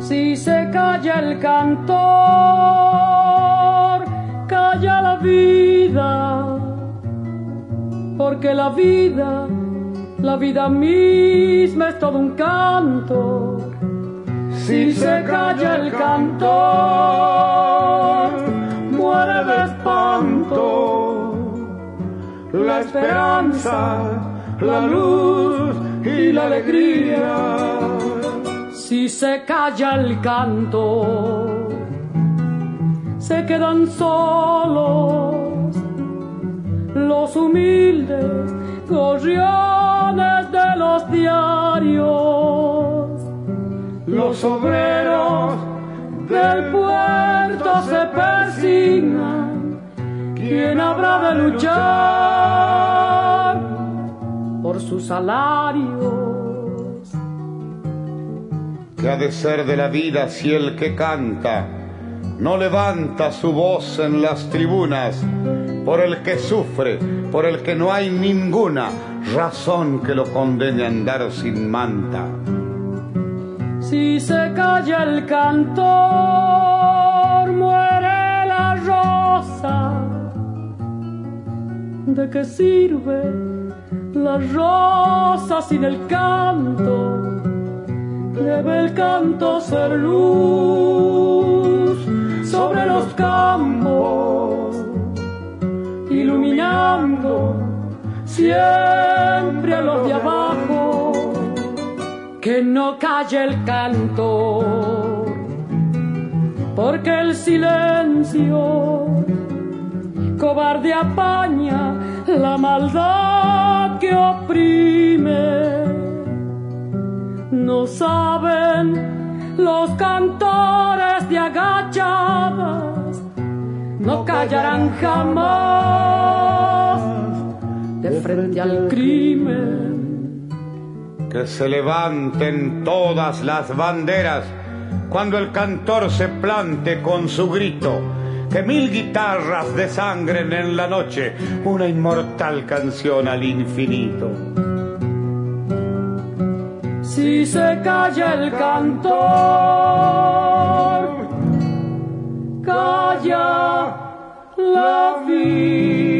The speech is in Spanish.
Si se calla el cantor, calla la vida, porque la vida misma es todo un canto. Si se calla el cantor, muere de espanto la esperanza, la luz y la alegría. Si se calla el canto, se quedan solos los humildes gorriones de los diarios. Los obreros del puerto se persignan. ¿Quién habrá de luchar por sus salarios? ¿Qué ha de ser de la vida si el que canta no levanta su voz en las tribunas por el que sufre, por el que no hay ninguna razón que lo condene a andar sin manta? Si se calla el cantor, muere la rosa. ¿De qué sirve la rosa sin el canto? Debe el canto ser luz sobre los campos, iluminando siempre a los de abajo. Que no calle el canto, porque el silencio cobarde apaña la maldad que oprime. No saben los cantores de agachadas, no callarán jamás de frente al crimen. Que se levanten todas las banderas cuando el cantor se plante con su grito. Que 1000 guitarras desangren en la noche una inmortal canción al infinito. Si se calla el cantor, calla la vida.